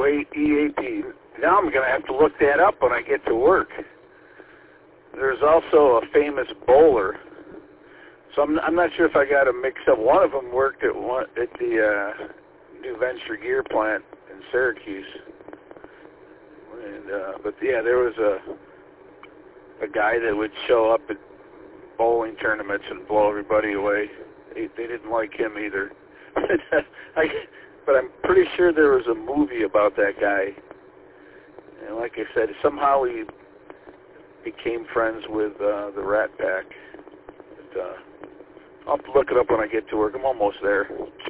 EAP. Now I'm going to have to look that up when I get to work. There's also a famous bowler. So I'm not sure if I got them mixed up. One of them worked at the New Venture Gear plant in Syracuse. But yeah, there was a guy that would show up at bowling tournaments and blow everybody away. They didn't like him either. But I'm pretty sure there was a movie about that guy. And like I said, somehow he became friends with the Rat Pack. But, I'll have to look it up when I get to work. I'm almost there.